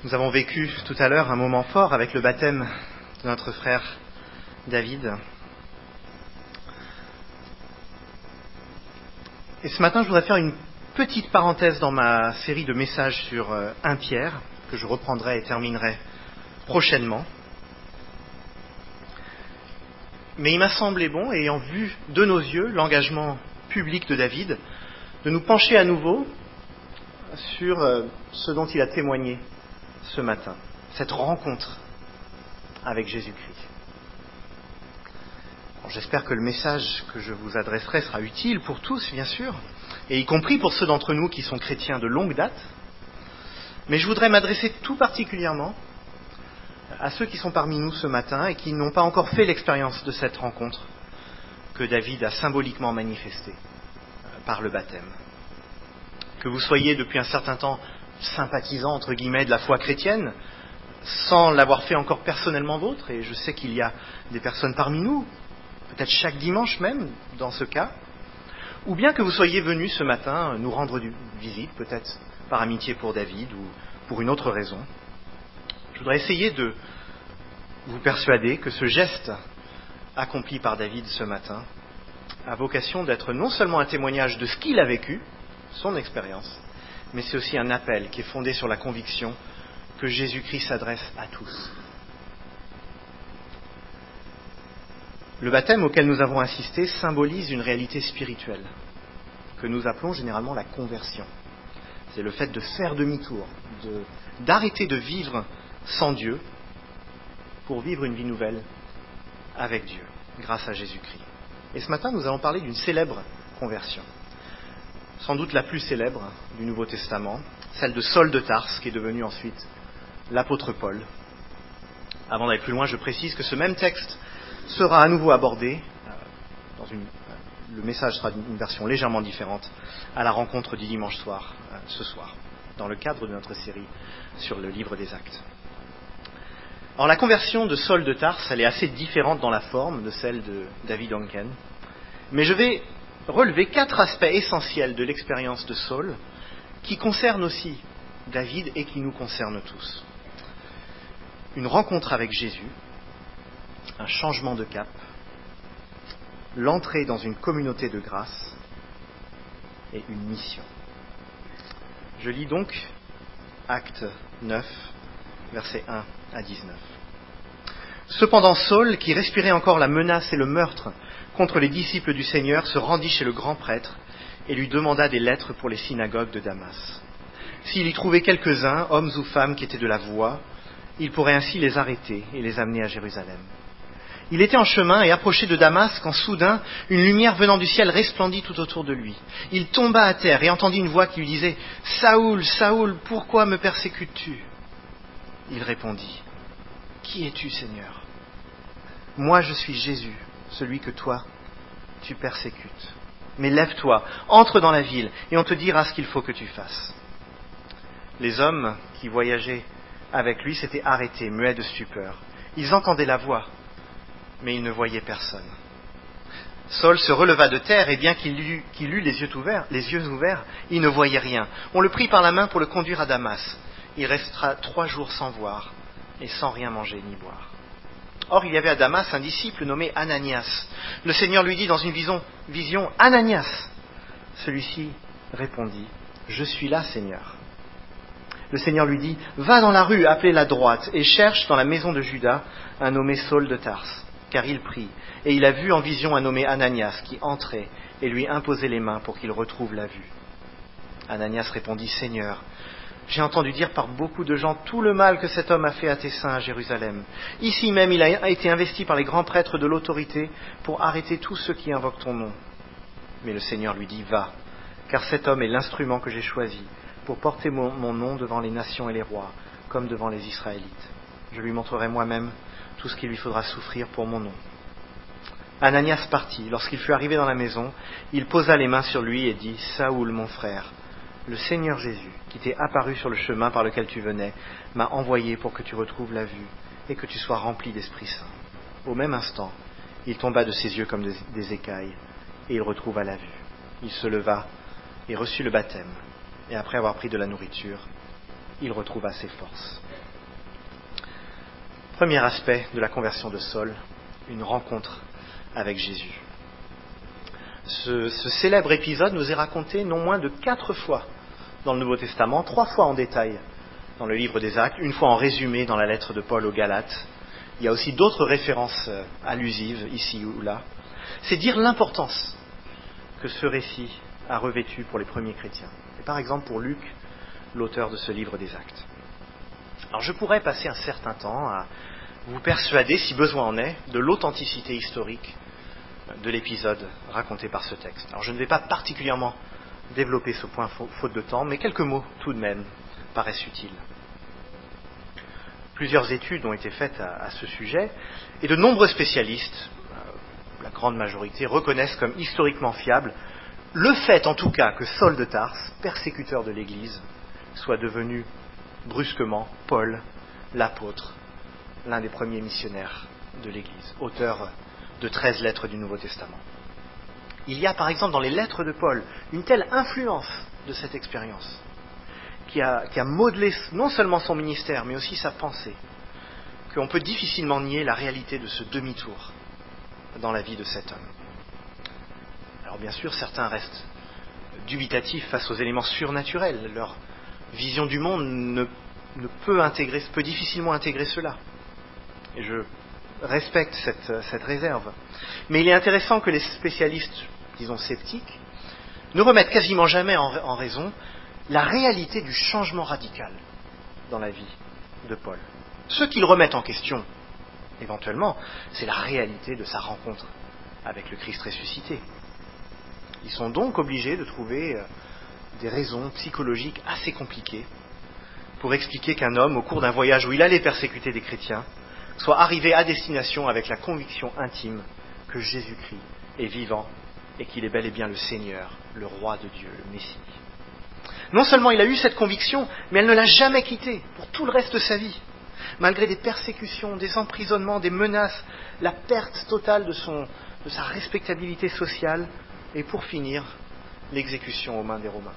Nous avons vécu tout à l'heure un moment fort avec le baptême de notre frère David. Et ce matin, je voudrais faire une petite parenthèse dans ma série de messages sur 1 Pierre, que je reprendrai et terminerai prochainement. Mais il m'a semblé bon, ayant vu de nos yeux l'engagement public de David, de nous pencher à nouveau sur ce dont il a témoigné ce matin, cette rencontre avec Jésus-Christ. Bon, j'espère que le message que je vous adresserai sera utile pour tous, bien sûr, et y compris pour ceux d'entre nous qui sont chrétiens de longue date. Mais je voudrais m'adresser tout particulièrement à ceux qui sont parmi nous ce matin et qui n'ont pas encore fait l'expérience de cette rencontre que David a symboliquement manifestée par le baptême. Que vous soyez depuis un certain temps sympathisant, entre guillemets, de la foi chrétienne, sans l'avoir fait encore personnellement vôtre, et je sais qu'il y a des personnes parmi nous, peut-être chaque dimanche même, dans ce cas, ou bien que vous soyez venus ce matin nous rendre visite, peut-être par amitié pour David ou pour une autre raison. Je voudrais essayer de vous persuader que ce geste accompli par David ce matin a vocation d'être non seulement un témoignage de ce qu'il a vécu, son expérience, mais c'est aussi un appel qui est fondé sur la conviction que Jésus-Christ s'adresse à tous. Le baptême auquel nous avons assisté symbolise une réalité spirituelle que nous appelons généralement la conversion. C'est le fait de faire demi-tour, d'arrêter de vivre sans Dieu pour vivre une vie nouvelle avec Dieu, grâce à Jésus-Christ. Et ce matin, nous allons parler d'une célèbre conversion. Sans doute la plus célèbre du Nouveau Testament, celle de Saul de Tarse, qui est devenu ensuite l'apôtre Paul. Avant d'aller plus loin, je précise que ce même texte sera à nouveau abordé, le message sera d'une version légèrement différente, à la rencontre du dimanche soir, ce soir, dans le cadre de notre série sur le livre des Actes. Alors la conversion de Saul de Tarse, elle est assez différente dans la forme de celle de David Onken, mais je vais relever 4 aspects essentiels de l'expérience de Saul qui concernent aussi David et qui nous concernent tous. Une rencontre avec Jésus, un changement de cap, l'entrée dans une communauté de grâce et une mission. Je lis donc Acte 9, versets 1 à 19. Cependant Saul, qui respirait encore la menace et le meurtre contre les disciples du Seigneur, se rendit chez le grand prêtre et lui demanda des lettres pour les synagogues de Damas. S'il y trouvait quelques-uns, hommes ou femmes qui étaient de la voie, il pourrait ainsi les arrêter et les amener à Jérusalem. Il était en chemin et approchait de Damas quand soudain une lumière venant du ciel resplendit tout autour de lui. Il tomba à terre et entendit une voix qui lui disait « Saoul, Saoul, pourquoi me persécutes-tu » Il répondit « Qui es-tu, Seigneur » ? « Moi, je suis Jésus, celui que toi, tu persécutes. Mais lève-toi, entre dans la ville, et on te dira ce qu'il faut que tu fasses. » Les hommes qui voyageaient avec lui s'étaient arrêtés, muets de stupeur. Ils entendaient la voix, mais ils ne voyaient personne. Saul se releva de terre, et bien qu'il eût les yeux ouverts, il ne voyait rien. On le prit par la main pour le conduire à Damas. Il restera 3 jours sans voir, et sans rien manger ni boire. Or, il y avait à Damas un disciple nommé Ananias. Le Seigneur lui dit dans une vision « Ananias !» Celui-ci répondit « Je suis là, Seigneur. » Le Seigneur lui dit « Va dans la rue appelée la droite et cherche dans la maison de Judas un nommé Saul de Tarse, car il prie. Et il a vu en vision un nommé Ananias qui entrait et lui imposait les mains pour qu'il retrouve la vue. » Ananias répondit « Seigneur, j'ai entendu dire par beaucoup de gens tout le mal que cet homme a fait à tes saints à Jérusalem. Ici même, il a été investi par les grands prêtres de l'autorité pour arrêter tous ceux qui invoquent ton nom. » Mais le Seigneur lui dit « Va, car cet homme est l'instrument que j'ai choisi pour porter mon nom devant les nations et les rois, comme devant les Israélites. Je lui montrerai moi-même tout ce qu'il lui faudra souffrir pour mon nom. » Ananias partit. Lorsqu'il fut arrivé dans la maison, il posa les mains sur lui et dit « Saoul, mon frère, le Seigneur Jésus, qui t'est apparu sur le chemin par lequel tu venais, m'a envoyé pour que tu retrouves la vue et que tu sois rempli d'Esprit Saint. » Au même instant, il tomba de ses yeux comme des écailles et il retrouva la vue. Il se leva et reçut le baptême. Et après avoir pris de la nourriture, il retrouva ses forces. Premier aspect de la conversion de Saul, une rencontre avec Jésus. Ce célèbre épisode nous est raconté non moins de 4 fois dans le Nouveau Testament, 3 fois en détail dans le livre des Actes, une fois en résumé dans la lettre de Paul aux Galates. Il y a aussi d'autres références allusives ici ou là. C'est dire l'importance que ce récit a revêtu pour les premiers chrétiens. Et par exemple pour Luc, l'auteur de ce livre des Actes. Alors je pourrais passer un certain temps à vous persuader, si besoin en est, de l'authenticité historique de l'épisode raconté par ce texte. Alors je ne vais pas particulièrement développer ce point faute de temps, mais quelques mots tout de même paraissent utiles. Plusieurs études ont été faites à ce sujet, et de nombreux spécialistes, la grande majorité, reconnaissent comme historiquement fiable le fait en tout cas que Saul de Tarse, persécuteur de l'Église, soit devenu brusquement Paul, l'apôtre, l'un des premiers missionnaires de l'Église, auteur de 13 lettres du Nouveau Testament. Il y a par exemple dans les lettres de Paul une telle influence de cette expérience qui a modelé non seulement son ministère mais aussi sa pensée, qu'on peut difficilement nier la réalité de ce demi-tour dans la vie de cet homme. Alors bien sûr, certains restent dubitatifs face aux éléments surnaturels. Leur vision du monde ne peut difficilement intégrer cela. Et je respecte cette réserve. Mais il est intéressant que les spécialistes, disons sceptiques, ne remettent quasiment jamais en raison la réalité du changement radical dans la vie de Paul. Ce qu'ils remettent en question, éventuellement, c'est la réalité de sa rencontre avec le Christ ressuscité. Ils sont donc obligés de trouver des raisons psychologiques assez compliquées pour expliquer qu'un homme, au cours d'un voyage où il allait persécuter des chrétiens, soit arrivé à destination avec la conviction intime que Jésus-Christ est vivant et qu'il est bel et bien le Seigneur, le Roi de Dieu, le Messie. Non seulement il a eu cette conviction, mais elle ne l'a jamais quittée pour tout le reste de sa vie. Malgré des persécutions, des emprisonnements, des menaces, la perte totale de sa respectabilité sociale et pour finir, l'exécution aux mains des Romains.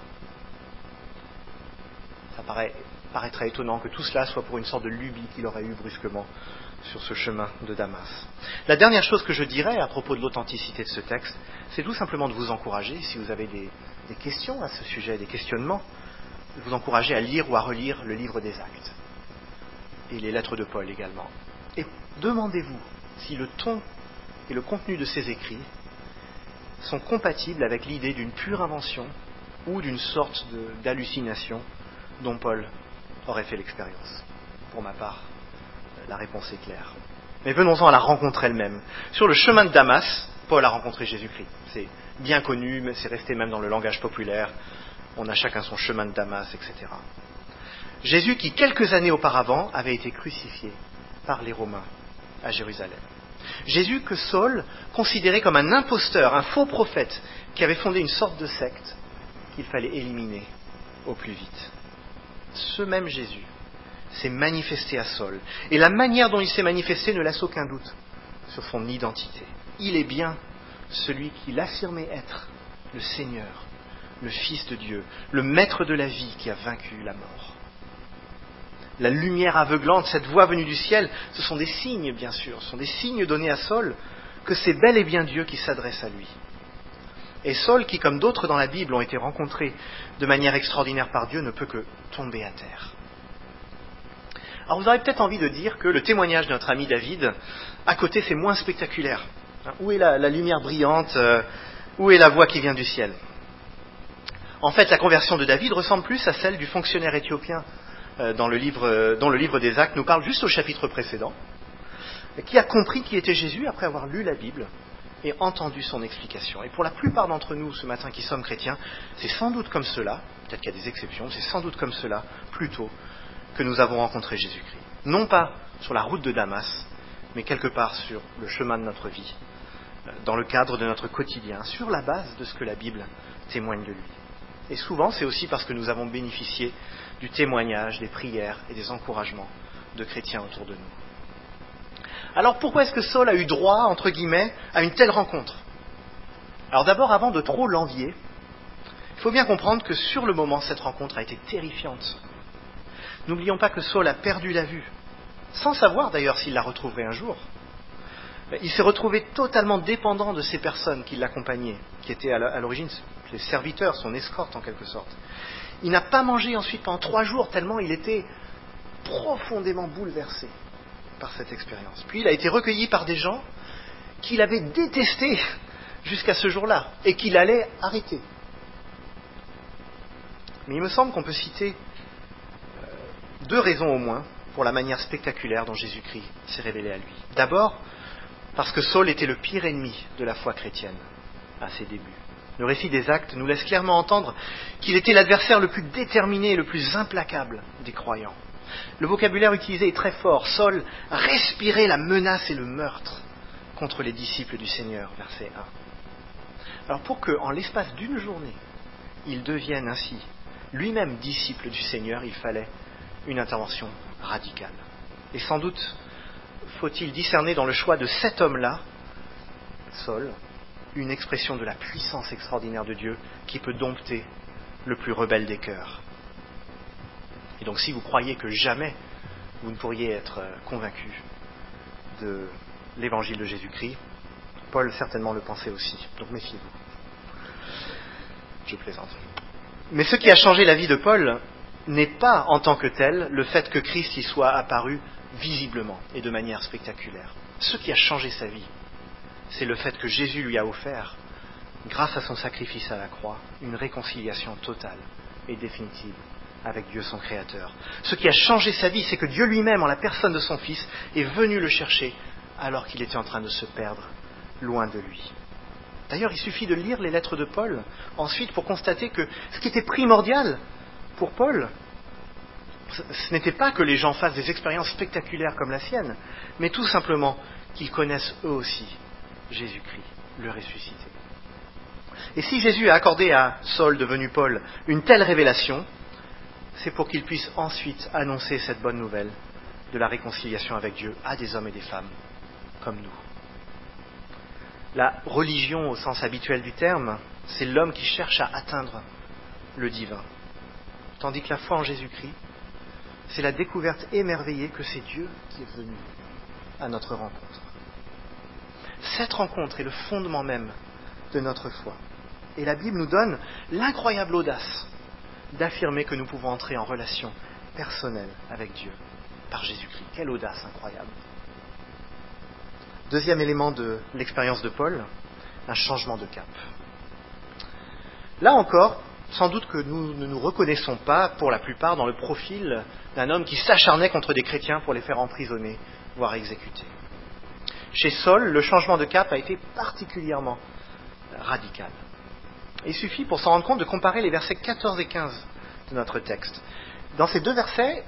Ça paraîtrait étonnant que tout cela soit pour une sorte de lubie qu'il aurait eue brusquement sur ce chemin de Damas. La dernière chose que je dirais à propos de l'authenticité de ce texte, c'est tout simplement de vous encourager, si vous avez des questions à ce sujet, des questionnements, de vous encourager à lire ou à relire le livre des Actes et les lettres de Paul également. Et demandez-vous si le ton et le contenu de ces écrits sont compatibles avec l'idée d'une pure invention ou d'une sorte d'hallucination dont Paul aurait fait l'expérience. Pour ma part, la réponse est claire. Mais venons-en à la rencontre elle-même. Sur le chemin de Damas, Paul a rencontré Jésus-Christ. C'est bien connu, mais c'est resté même dans le langage populaire. On a chacun son chemin de Damas, etc. Jésus qui, quelques années auparavant, avait été crucifié par les Romains à Jérusalem. Jésus que Saul considérait comme un imposteur, un faux prophète, qui avait fondé une sorte de secte qu'il fallait éliminer au plus vite. Ce même Jésus s'est manifesté à Saul. Et la manière dont il s'est manifesté ne laisse aucun doute sur son identité. Il est bien celui qu'il affirmait être, le Seigneur, le Fils de Dieu, le Maître de la vie qui a vaincu la mort. La lumière aveuglante, cette voix venue du ciel, ce sont des signes, bien sûr, ce sont des signes donnés à Saul que c'est bel et bien Dieu qui s'adresse à lui. Et Saul, qui comme d'autres dans la Bible ont été rencontrés de manière extraordinaire par Dieu, ne peut que tomber à terre. Alors vous aurez peut-être envie de dire que le témoignage de notre ami David, à côté, c'est moins spectaculaire. Où est la lumière brillante? Où est la voix qui vient du ciel? En fait, la conversion de David ressemble plus à celle du fonctionnaire éthiopien dont le livre des Actes nous parle juste au chapitre précédent, qui a compris qui était Jésus après avoir lu la Bible et entendu son explication. Et pour la plupart d'entre nous ce matin qui sommes chrétiens, c'est sans doute comme cela, peut-être qu'il y a des exceptions, c'est sans doute comme cela plutôt que nous avons rencontré Jésus-Christ. Non pas sur la route de Damas, mais quelque part sur le chemin de notre vie, dans le cadre de notre quotidien, sur la base de ce que la Bible témoigne de lui. Et souvent, c'est aussi parce que nous avons bénéficié du témoignage, des prières et des encouragements de chrétiens autour de nous. Alors pourquoi est-ce que Saul a eu droit, entre guillemets, à une telle rencontre? Alors d'abord, avant de trop l'envier, il faut bien comprendre que sur le moment, cette rencontre a été terrifiante. N'oublions pas que Saul a perdu la vue. sans savoir d'ailleurs s'il la retrouverait un jour. Il s'est retrouvé totalement dépendant de ces personnes qui l'accompagnaient, qui étaient à l'origine les serviteurs, son escorte en quelque sorte. Il n'a pas mangé ensuite pendant 3 jours, tellement il était profondément bouleversé par cette expérience. Puis il a été recueilli par des gens qu'il avait détestés jusqu'à ce jour-là, et qu'il allait arrêter. Mais il me semble qu'on peut citer 2 raisons au moins pour la manière spectaculaire dont Jésus-Christ s'est révélé à lui. D'abord, parce que Saul était le pire ennemi de la foi chrétienne à ses débuts. Le récit des Actes nous laisse clairement entendre qu'il était l'adversaire le plus déterminé et le plus implacable des croyants. Le vocabulaire utilisé est très fort. Saul respirait la menace et le meurtre contre les disciples du Seigneur, verset 1. Alors pour que, en l'espace d'une journée, il devienne ainsi lui-même disciple du Seigneur, il fallait une intervention radicale. Et sans doute faut-il discerner dans le choix de cet homme-là, Saul, une expression de la puissance extraordinaire de Dieu qui peut dompter le plus rebelle des cœurs. Et donc si vous croyez que jamais vous ne pourriez être convaincu de l'évangile de Jésus-Christ, Paul certainement le pensait aussi. Donc méfiez-vous. Je plaisante. Mais ce qui a changé la vie de Paul n'est pas en tant que tel le fait que Christ y soit apparu visiblement et de manière spectaculaire. Ce qui a changé sa vie, c'est le fait que Jésus lui a offert, grâce à son sacrifice à la croix, une réconciliation totale et définitive avec Dieu son Créateur. Ce qui a changé sa vie, c'est que Dieu lui-même, en la personne de son Fils, est venu le chercher alors qu'il était en train de se perdre loin de lui. D'ailleurs, il suffit de lire les lettres de Paul ensuite pour constater que ce qui était primordial pour Paul, ce n'était pas que les gens fassent des expériences spectaculaires comme la sienne, mais tout simplement qu'ils connaissent eux aussi Jésus-Christ, le ressuscité. Et si Jésus a accordé à Saul, devenu Paul, une telle révélation, c'est pour qu'il puisse ensuite annoncer cette bonne nouvelle de la réconciliation avec Dieu à des hommes et des femmes comme nous. La religion, au sens habituel du terme, c'est l'homme qui cherche à atteindre le divin. Tandis que la foi en Jésus-Christ, c'est la découverte émerveillée que c'est Dieu qui est venu à notre rencontre. Cette rencontre est le fondement même de notre foi. Et la Bible nous donne l'incroyable audace d'affirmer que nous pouvons entrer en relation personnelle avec Dieu par Jésus-Christ. Quelle audace incroyable! Deuxième élément de l'expérience de Paul, un changement de cap. Là encore, sans doute que nous ne nous reconnaissons pas, pour la plupart, dans le profil d'un homme qui s'acharnait contre des chrétiens pour les faire emprisonner, voire exécuter. Chez Saul, le changement de cap a été particulièrement radical. Il suffit, pour s'en rendre compte, de comparer les versets 14 et 15 de notre texte. Dans ces 2 versets,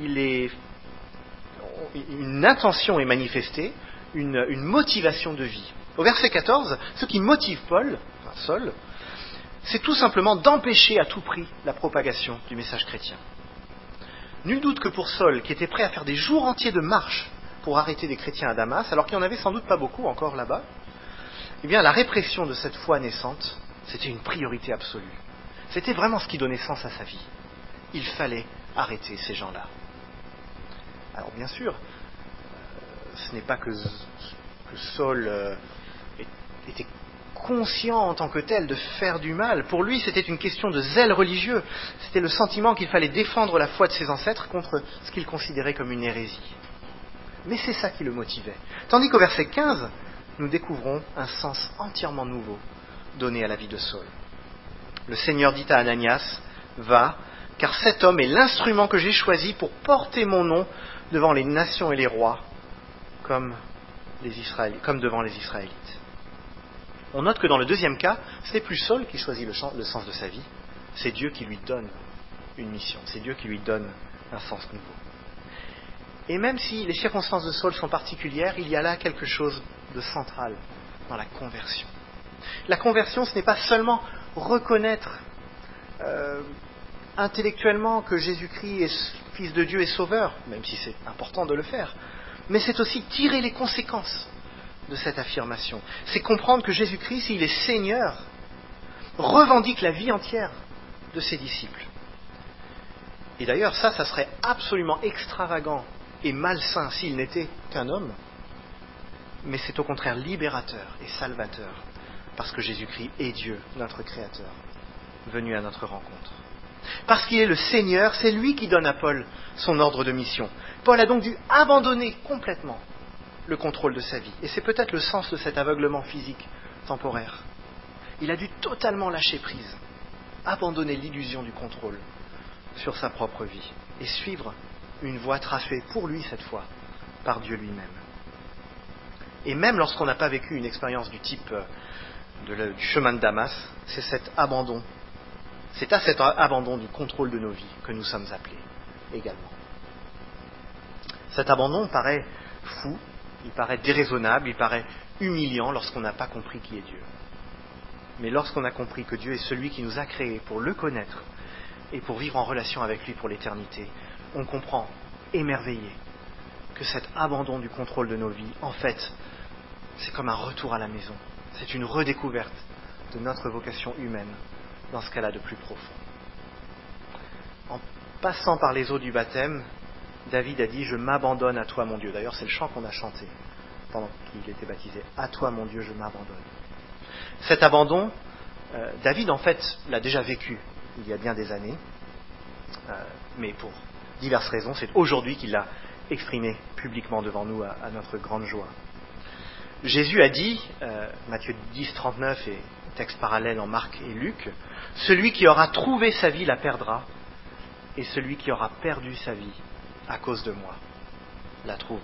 une intention est manifestée, une motivation de vie. Au verset 14, ce qui motive Saul, c'est tout simplement d'empêcher à tout prix la propagation du message chrétien. Nul doute que pour Saul, qui était prêt à faire des jours entiers de marche pour arrêter des chrétiens à Damas, alors qu'il n'y en avait sans doute pas beaucoup encore là-bas, eh bien la répression de cette foi naissante, c'était une priorité absolue. C'était vraiment ce qui donnait sens à sa vie. Il fallait arrêter ces gens-là. Alors bien sûr, ce n'est pas que Saul était conscient en tant que tel de faire du mal. Pour lui, c'était une question de zèle religieux. C'était le sentiment qu'il fallait défendre la foi de ses ancêtres contre ce qu'il considérait comme une hérésie. Mais c'est ça qui le motivait. Tandis qu'au verset 15, nous découvrons un sens entièrement nouveau donné à la vie de Saul. Le Seigneur dit à Ananias, « Va, car cet homme est l'instrument que j'ai choisi pour porter mon nom devant les nations et les rois, comme devant les Israélites. » On note que dans le deuxième cas, ce n'est plus Saul qui choisit le sens de sa vie, c'est Dieu qui lui donne une mission, c'est Dieu qui lui donne un sens nouveau. Et même si les circonstances de Saul sont particulières, il y a là quelque chose de central dans la conversion. La conversion, ce n'est pas seulement reconnaître intellectuellement que Jésus-Christ est Fils de Dieu et Sauveur, même si c'est important de le faire, mais c'est aussi tirer les conséquences de cette affirmation. C'est comprendre que Jésus-Christ, s'il est Seigneur, revendique la vie entière de ses disciples. Et d'ailleurs, ça serait absolument extravagant et malsain s'il n'était qu'un homme, mais c'est au contraire libérateur et salvateur, parce que Jésus-Christ est Dieu, notre Créateur, venu à notre rencontre. Parce qu'il est le Seigneur, c'est lui qui donne à Paul son ordre de mission. Paul a donc dû abandonner complètement le contrôle de sa vie. Et c'est peut-être le sens de cet aveuglement physique temporaire. Il a dû totalement lâcher prise, abandonner l'illusion du contrôle sur sa propre vie et suivre une voie tracée pour lui cette fois par Dieu lui-même. Et même lorsqu'on n'a pas vécu une expérience du type du chemin de Damas, c'est cet abandon. C'est à cet abandon du contrôle de nos vies que nous sommes appelés également. Cet abandon paraît fou, il paraît déraisonnable, il paraît humiliant lorsqu'on n'a pas compris qui est Dieu. Mais lorsqu'on a compris que Dieu est celui qui nous a créés pour le connaître et pour vivre en relation avec lui pour l'éternité, on comprend, émerveillé, que cet abandon du contrôle de nos vies, en fait, c'est comme un retour à la maison. C'est une redécouverte de notre vocation humaine dans ce qu'elle a de plus profond. En passant par les eaux du baptême, David a dit « Je m'abandonne à toi, mon Dieu ». D'ailleurs, c'est le chant qu'on a chanté pendant qu'il était baptisé. « À toi, mon Dieu, je m'abandonne ». Cet abandon, David, en fait, l'a déjà vécu il y a bien des années, mais pour diverses raisons. C'est aujourd'hui qu'il l'a exprimé publiquement devant nous à notre grande joie. Jésus a dit, Matthieu 10, 39 et texte parallèle en Marc et Luc, « Celui qui aura trouvé sa vie la perdra, et celui qui aura perdu sa vie à cause de moi la trouvera. »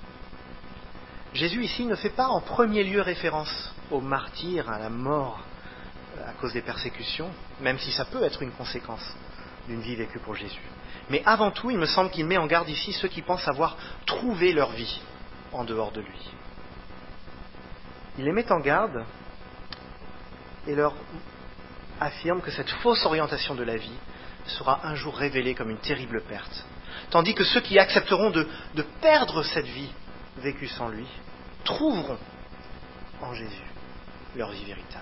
Jésus ici ne fait pas en premier lieu référence aux martyrs, à la mort à cause des persécutions, même si ça peut être une conséquence d'une vie vécue pour Jésus. Mais avant tout, il me semble qu'il met en garde ici ceux qui pensent avoir trouvé leur vie en dehors de lui. Il les met en garde et leur affirme que cette fausse orientation de la vie sera un jour révélée comme une terrible perte. Tandis que ceux qui accepteront de perdre cette vie vécue sans lui trouveront en Jésus leur vie véritable.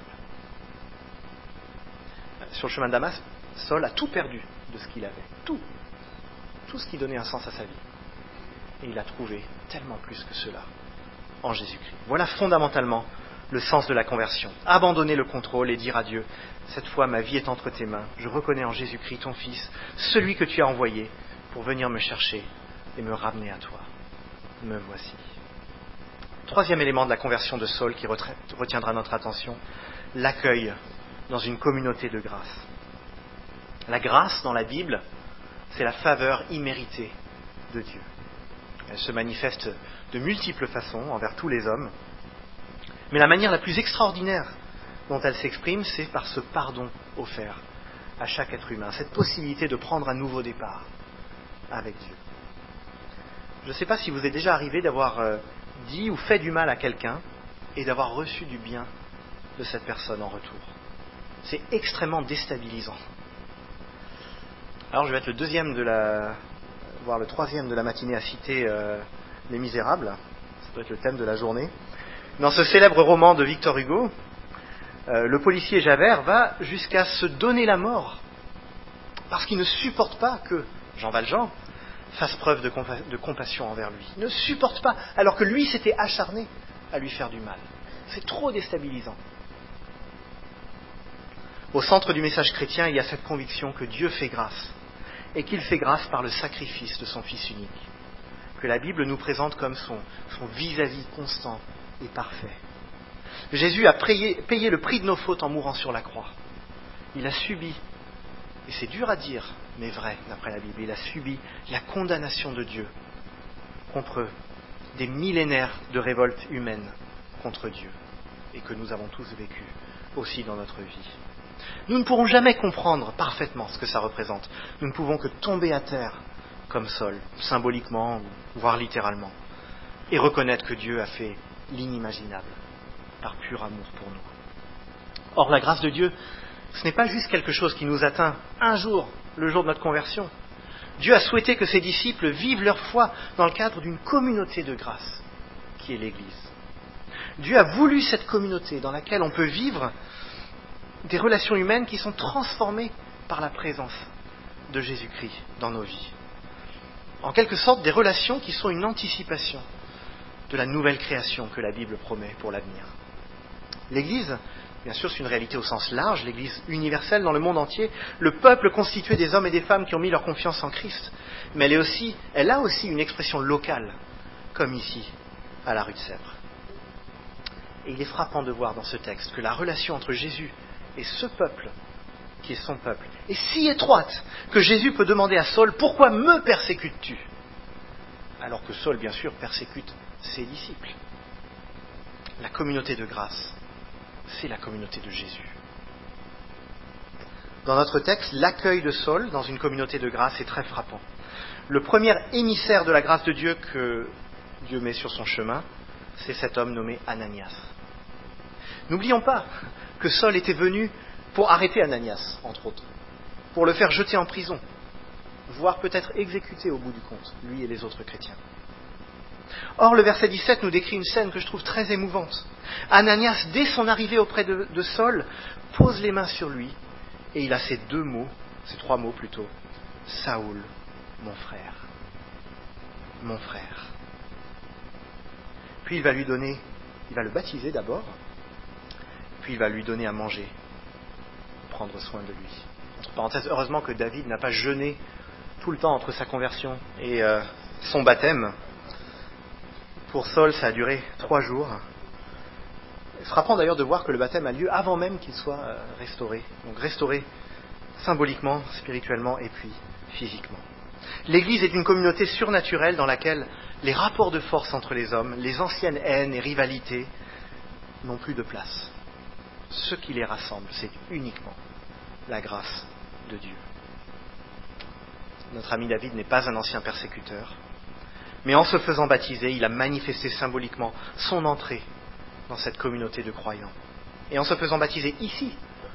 Sur le chemin de Damas, Saul a tout perdu de ce qu'il avait. Tout ce qui donnait un sens à sa vie. Et il a trouvé tellement plus que cela en Jésus-Christ. Voilà fondamentalement le sens de la conversion. Abandonner le contrôle et dire à Dieu, cette fois ma vie est entre tes mains, je reconnais en Jésus-Christ ton Fils, celui que tu as envoyé pour venir me chercher et me ramener à toi. Me voici. Troisième élément de la conversion de Saul qui retiendra notre attention, l'accueil dans une communauté de grâce. La grâce dans la Bible, c'est la faveur imméritée de Dieu. Elle se manifeste de multiples façons envers tous les hommes, mais la manière la plus extraordinaire dont elle s'exprime, c'est par ce pardon offert à chaque être humain, cette possibilité de prendre un nouveau départ avec Dieu. Je ne sais pas si vous est déjà arrivé d'avoir dit ou fait du mal à quelqu'un et d'avoir reçu du bien de cette personne en retour. C'est extrêmement déstabilisant. Alors je vais être le troisième de la matinée à citer Les Misérables. Ça doit être le thème de la journée. Dans ce célèbre roman de Victor Hugo, le policier Javert va jusqu'à se donner la mort parce qu'il ne supporte pas que Jean Valjean fasse preuve de compassion envers lui. Il ne supporte pas, alors que lui s'était acharné à lui faire du mal. C'est trop déstabilisant. Au centre du message chrétien, il y a cette conviction que Dieu fait grâce, et qu'il fait grâce par le sacrifice de son Fils unique, que la Bible nous présente comme son vis-à-vis constant et parfait. Jésus a payé le prix de nos fautes en mourant sur la croix. Il a subi, et c'est dur à dire, mais vrai d'après la Bible, il a subi la condamnation de Dieu contre des millénaires de révoltes humaines contre Dieu, et que nous avons tous vécu aussi dans notre vie. Nous ne pourrons jamais comprendre parfaitement ce que ça représente. Nous ne pouvons que tomber à terre comme Saul, symboliquement, voire littéralement, et reconnaître que Dieu a fait l'inimaginable par pur amour pour nous. Or, la grâce de Dieu, ce n'est pas juste quelque chose qui nous atteint un jour, le jour de notre conversion. Dieu a souhaité que ses disciples vivent leur foi dans le cadre d'une communauté de grâce, qui est l'Église. Dieu a voulu cette communauté dans laquelle on peut vivre des relations humaines qui sont transformées par la présence de Jésus-Christ dans nos vies. En quelque sorte, des relations qui sont une anticipation de la nouvelle création que la Bible promet pour l'avenir. L'Église, bien sûr, c'est une réalité au sens large, l'Église universelle dans le monde entier, le peuple constitué des hommes et des femmes qui ont mis leur confiance en Christ, mais elle a aussi une expression locale, comme ici, à la rue de Sèvres. Et il est frappant de voir dans ce texte que la relation entre Jésus et ce peuple, qui est son peuple, est si étroite que Jésus peut demander à Saul « Pourquoi me persécutes-tu » alors que Saul, bien sûr, persécute ses disciples. La communauté de grâce, c'est la communauté de Jésus. Dans notre texte, l'accueil de Saul dans une communauté de grâce est très frappant. Le premier émissaire de la grâce de Dieu que Dieu met sur son chemin, c'est cet homme nommé Ananias. N'oublions pas que Saul était venu pour arrêter Ananias, entre autres, pour le faire jeter en prison, voire peut-être exécuter au bout du compte, lui et les autres chrétiens. Or, le verset 17 nous décrit une scène que je trouve très émouvante. Ananias, dès son arrivée auprès de Saul, pose les mains sur lui, et il a ces trois mots plutôt, « Saoul, mon frère. Mon frère. » Puis il va le baptiser d'abord, puis il va lui donner à manger, prendre soin de lui. Entre parenthèses, heureusement que David n'a pas jeûné tout le temps entre sa conversion et son baptême. Pour Saul, ça a duré 3 jours. Frappant d'ailleurs de voir que le baptême a lieu avant même qu'il soit restauré. Donc restauré symboliquement, spirituellement et puis physiquement. L'Église est une communauté surnaturelle dans laquelle les rapports de force entre les hommes, les anciennes haines et rivalités n'ont plus de place. Ce qui les rassemble, c'est uniquement la grâce de Dieu. Notre ami David n'est pas un ancien persécuteur, mais en se faisant baptiser, il a manifesté symboliquement son entrée dans cette communauté de croyants. Et en se faisant baptiser ici,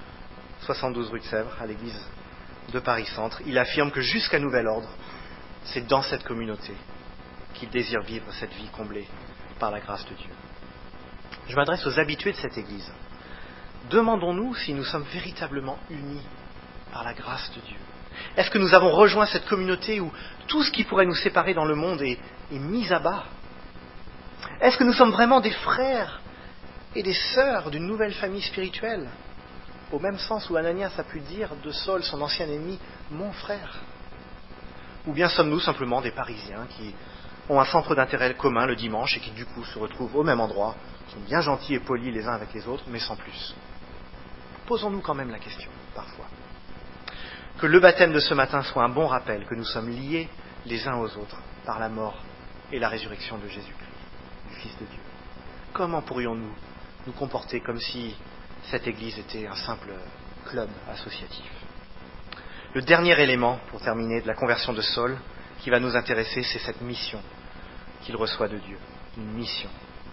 72 rue de Sèvres, à l'église de Paris-Centre, il affirme que jusqu'à nouvel ordre, c'est dans cette communauté qu'il désire vivre cette vie comblée par la grâce de Dieu. Je m'adresse aux habitués de cette église. Demandons-nous si nous sommes véritablement unis par la grâce de Dieu. Est-ce que nous avons rejoint cette communauté où tout ce qui pourrait nous séparer dans le monde est mis à bas? Est-ce que nous sommes vraiment des frères et des sœurs d'une nouvelle famille spirituelle? Au même sens où Ananias a pu dire de Saul, son ancien ennemi, « mon frère ». Ou bien sommes-nous simplement des Parisiens qui ont un centre d'intérêt commun le dimanche et qui du coup se retrouvent au même endroit, sont bien gentils et polis les uns avec les autres, mais sans plus? Posons-nous quand même la question, parfois. Que le baptême de ce matin soit un bon rappel que nous sommes liés les uns aux autres par la mort et la résurrection de Jésus-Christ, du Fils de Dieu. Comment pourrions-nous nous comporter comme si cette Église était un simple club associatif? Le dernier élément, pour terminer, de la conversion de Saul, qui va nous intéresser, c'est cette mission qu'il reçoit de Dieu. Une mission.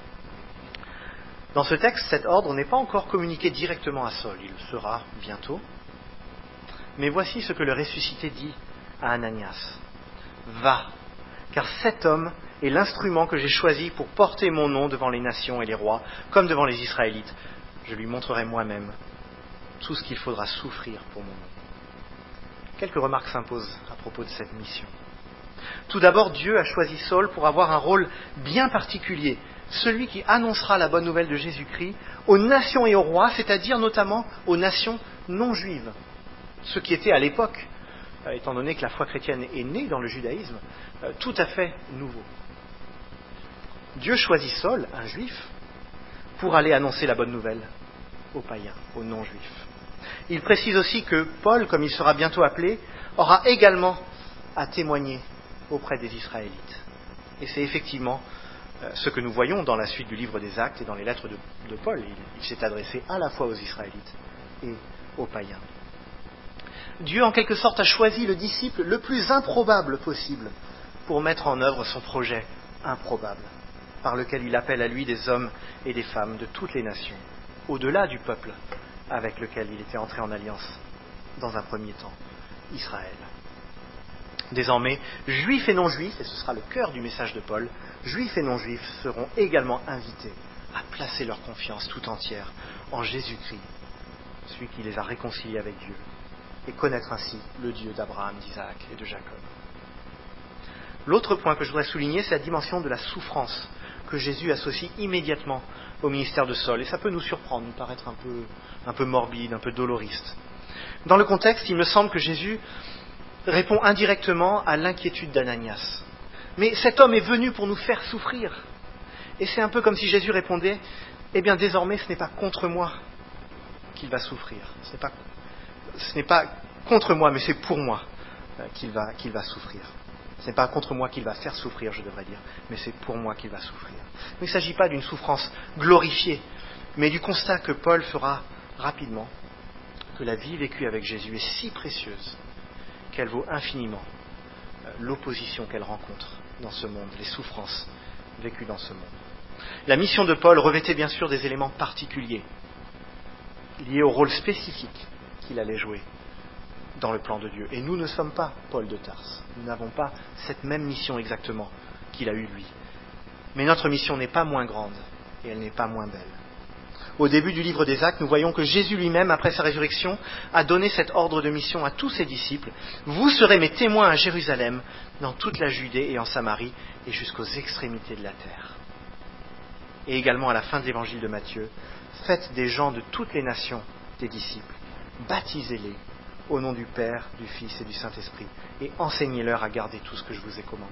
Dans ce texte, cet ordre n'est pas encore communiqué directement à Saul. Il le sera bientôt. Mais voici ce que le ressuscité dit à Ananias. « Va, car cet homme est l'instrument que j'ai choisi pour porter mon nom devant les nations et les rois, comme devant les Israélites. Je lui montrerai moi-même tout ce qu'il faudra souffrir pour mon nom. » Quelques remarques s'imposent à propos de cette mission. Tout d'abord, Dieu a choisi Saul pour avoir un rôle bien particulier, celui qui annoncera la bonne nouvelle de Jésus-Christ aux nations et aux rois, c'est-à-dire notamment aux nations non juives, ce qui était à l'époque, étant donné que la foi chrétienne est née dans le judaïsme, tout à fait nouveau. Dieu choisit Saul, un juif, pour aller annoncer la bonne nouvelle aux païens, aux non-juifs. Il précise aussi que Paul, comme il sera bientôt appelé, aura également à témoigner auprès des Israélites. Et c'est effectivement ce que nous voyons dans la suite du livre des Actes et dans les lettres de Paul. Il s'est adressé à la fois aux Israélites et aux païens. Dieu, en quelque sorte, a choisi le disciple le plus improbable possible pour mettre en œuvre son projet improbable, par lequel il appelle à lui des hommes et des femmes de toutes les nations, au-delà du peuple avec lequel il était entré en alliance dans un premier temps, Israël. Désormais, juifs et non-juifs, et ce sera le cœur du message de Paul, juifs et non-juifs seront également invités à placer leur confiance tout entière en Jésus-Christ, celui qui les a réconciliés avec Dieu, et connaître ainsi le Dieu d'Abraham, d'Isaac et de Jacob. L'autre point que je voudrais souligner, c'est la dimension de la souffrance que Jésus associe immédiatement au ministère de Saul. Et ça peut nous surprendre, nous paraître un peu morbide, un peu doloriste. Dans le contexte, il me semble que Jésus répond indirectement à l'inquiétude d'Ananias. Mais cet homme est venu pour nous faire souffrir. Et c'est un peu comme si Jésus répondait, eh bien désormais ce n'est pas contre moi qu'il va souffrir. Ce n'est pas contre moi, mais c'est pour moi qu'il va souffrir. Ce n'est pas contre moi qu'il va faire souffrir, je devrais dire, mais c'est pour moi qu'il va souffrir. Mais il ne s'agit pas d'une souffrance glorifiée, mais du constat que Paul fera rapidement, que la vie vécue avec Jésus est si précieuse qu'elle vaut infiniment l'opposition qu'elle rencontre dans ce monde, les souffrances vécues dans ce monde. La mission de Paul revêtait bien sûr des éléments particuliers, liés au rôle spécifique qu'il allait jouer dans le plan de Dieu. Et nous ne sommes pas Paul de Tarse. Nous n'avons pas cette même mission exactement qu'il a eue lui. Mais notre mission n'est pas moins grande et elle n'est pas moins belle. Au début du livre des Actes, nous voyons que Jésus lui-même, après sa résurrection, a donné cet ordre de mission à tous ses disciples. Vous serez mes témoins à Jérusalem, dans toute la Judée et en Samarie, et jusqu'aux extrémités de la terre. Et également à la fin de l'évangile de Matthieu, faites des gens de toutes les nations des disciples, baptisez-les au nom du Père, du Fils et du Saint-Esprit, et enseignez-leur à garder tout ce que je vous ai commandé.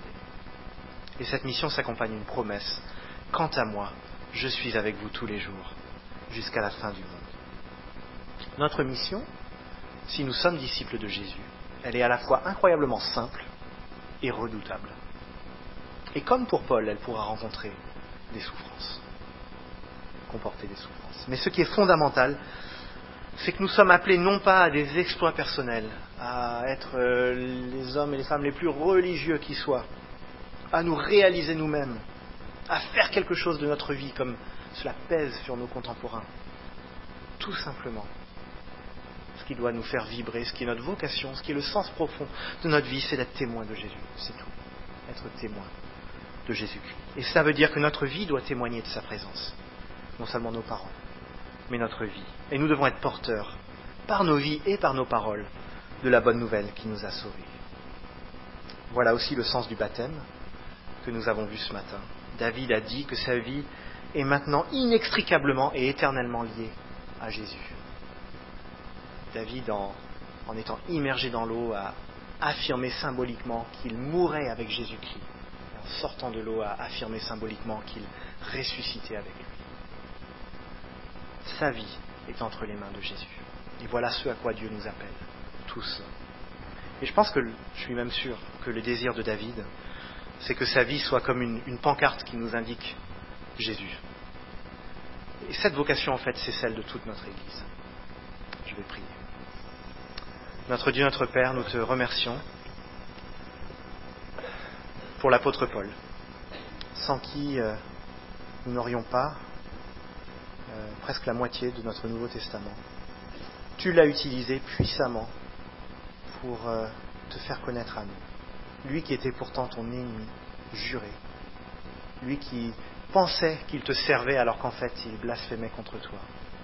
Et cette mission s'accompagne d'une promesse. Quant à moi, je suis avec vous tous les jours, jusqu'à la fin du monde. Notre mission, si nous sommes disciples de Jésus, elle est à la fois incroyablement simple et redoutable. Et comme pour Paul, elle pourra rencontrer des souffrances, comporter des souffrances. Mais ce qui est fondamental, c'est que nous sommes appelés non pas à des exploits personnels, à être les hommes et les femmes les plus religieux qui soient, à nous réaliser nous-mêmes, à faire quelque chose de notre vie comme cela pèse sur nos contemporains. Tout simplement, ce qui doit nous faire vibrer, ce qui est notre vocation, ce qui est le sens profond de notre vie, c'est d'être témoin de Jésus. C'est tout. Être témoin de Jésus-Christ. Et ça veut dire que notre vie doit témoigner de sa présence. Non seulement nos paroles, mais notre vie. Et nous devons être porteurs, par nos vies et par nos paroles, de la bonne nouvelle qui nous a sauvés. Voilà aussi le sens du baptême que nous avons vu ce matin. David a dit que sa vie est maintenant inextricablement et éternellement liée à Jésus. David, en étant immergé dans l'eau, a affirmé symboliquement qu'il mourait avec Jésus-Christ. Et en sortant de l'eau, a affirmé symboliquement qu'il ressuscitait avec lui. Sa vie est entre les mains de Jésus. Et voilà ce à quoi Dieu nous appelle, tous. Et je pense que, je suis même sûr, que le désir de David, c'est que sa vie soit comme une pancarte qui nous indique Jésus. Et cette vocation, en fait, c'est celle de toute notre Église. Je vais prier. Notre Dieu, notre Père, nous te remercions pour l'apôtre Paul, sans qui nous n'aurions pas presque la moitié de notre Nouveau Testament. Tu l'as utilisé puissamment pour te faire connaître à nous. Lui qui était pourtant ton ennemi juré. Lui qui pensait qu'il te servait alors qu'en fait il blasphémait contre toi.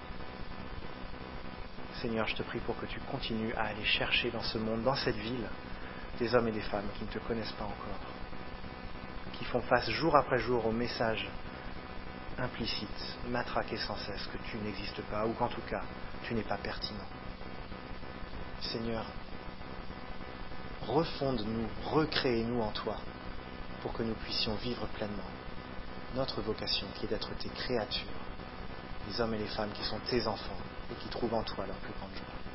Seigneur, je te prie pour que tu continues à aller chercher dans ce monde, dans cette ville, des hommes et des femmes qui ne te connaissent pas encore, qui font face jour après jour au message implicite, matraqué sans cesse, que tu n'existes pas, ou qu'en tout cas, tu n'es pas pertinent. Seigneur, refonde-nous, recrée-nous en toi, pour que nous puissions vivre pleinement notre vocation, qui est d'être tes créatures, les hommes et les femmes qui sont tes enfants, et qui trouvent en toi leur plus grande joie.